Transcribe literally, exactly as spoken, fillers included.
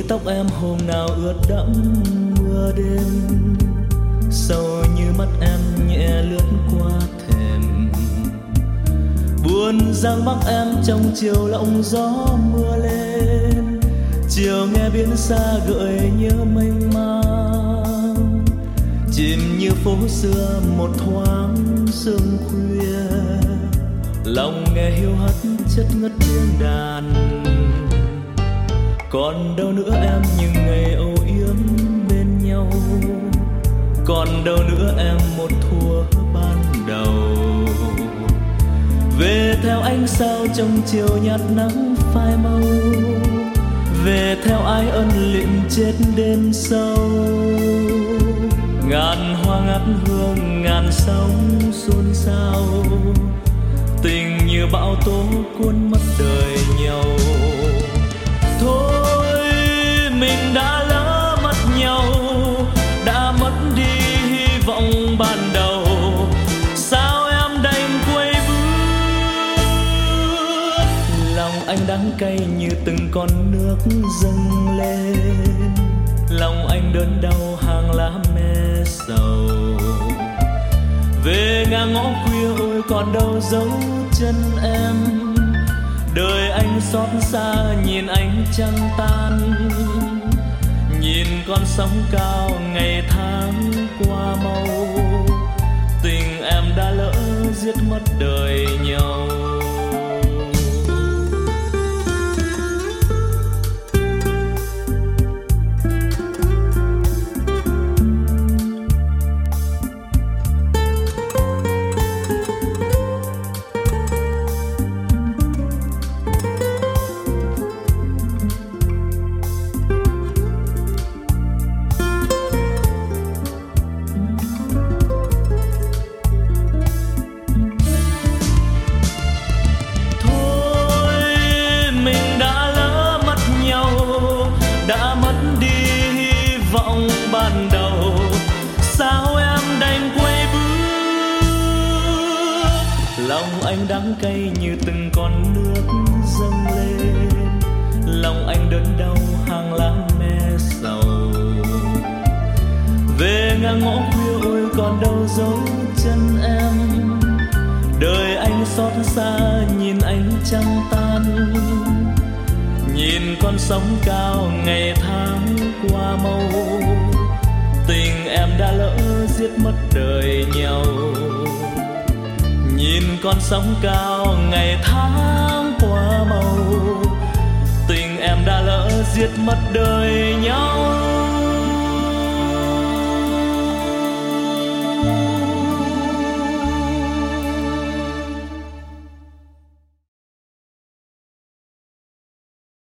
tóc em hôm nào ướt đẫm mưa đêm, sầu như mắt em nhẹ lướt qua thềm. Buồn giang bắc em trong chiều lộng gió mưa lên, chiều nghe biển xa gợi nhớ mênh mang. Chìm như phố xưa một thoáng sương khuya, lòng nghe hiu hắt chất ngất tiếng đàn. Còn đâu nữa em những ngày âu yếm bên nhau, còn đâu nữa em một thuở ban đầu. Về theo ánh sao trong chiều nhạt nắng phai màu, về theo ai ân lịm chết đêm sâu. Ngàn hoa ngát hương ngàn sóng xôn xao, tình như bão tố cuốn mất đời nhau. Thôi mình đã lỡ mất nhau, đã mất đi hy vọng ban đầu. Sao em đành quay bước, lòng anh đắng cay như từng con nước dâng lên. Lòng anh đớn đau hàng lá me sầu, về ngang ngõ khuya ôi còn đâu dấu chân em. Đời anh xót xa nhìn ánh trăng tan, nhìn con sóng cao ngày tháng qua mau. Tình em đã lỡ giết mất đời nhau. Ban đầu sao em đành quay bước, lòng anh đắng cay như từng con nước dâng lên. Lòng anh đớn đau hàng lá me sầu, về ngang ngõ khuya ôi còn đâu dấu chân em. Đời anh xót xa nhìn ánh trăng tan, nhìn con sóng cao ngày tháng qua mau. Tình em đã lỡ giết mất đời nhau, nhìn con sóng cao ngày tháng qua mau. Tình em đã lỡ giết mất đời nhau.